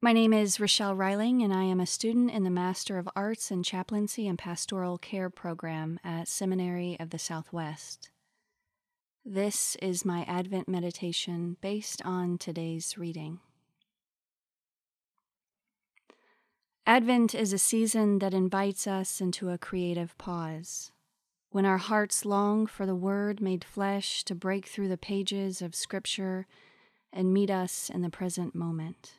My name is Rochelle Reiling, and I am a student in the Master of Arts in Chaplaincy and Pastoral Care program at Seminary of the Southwest. This is my Advent meditation based on today's reading. Advent is a season that invites us into a creative pause, when our hearts long for the Word made flesh to break through the pages of Scripture and meet us in the present moment.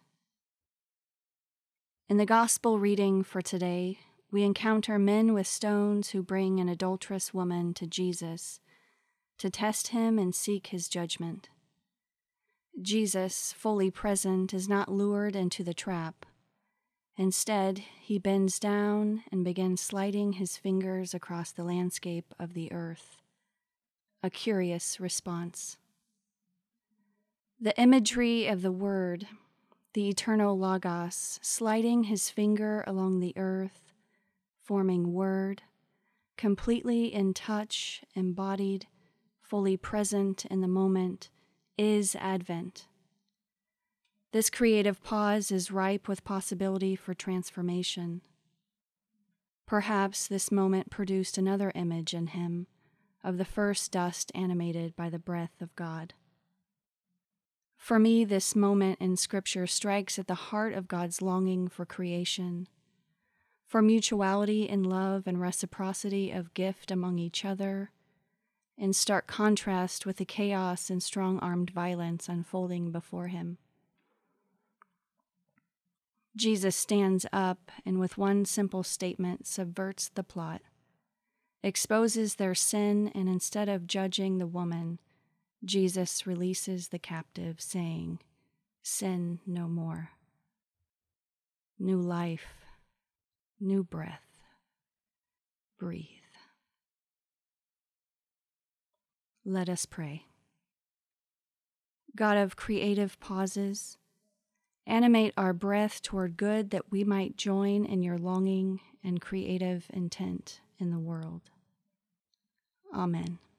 In the Gospel reading for today, we encounter men with stones who bring an adulterous woman to Jesus to test him and seek his judgment. Jesus, fully present, is not lured into the trap. Instead, he bends down and begins sliding his fingers across the landscape of the earth. A curious response. The imagery of the Word, the eternal Logos, sliding his finger along the earth, forming word, completely in touch, embodied, fully present in the moment, is Advent. This creative pause is ripe with possibility for transformation. Perhaps this moment produced another image in him of the first dust animated by the breath of God. For me, this moment in Scripture strikes at the heart of God's longing for creation, for mutuality in love and reciprocity of gift among each other, in stark contrast with the chaos and strong-armed violence unfolding before him. Jesus stands up and with one simple statement subverts the plot, exposes their sin, and instead of judging the woman, Jesus releases the captive, saying, "Sin no more." New life, new breath. Breathe. Let us pray. God of creative pauses, animate our breath toward good that we might join in your longing and creative intent in the world. Amen.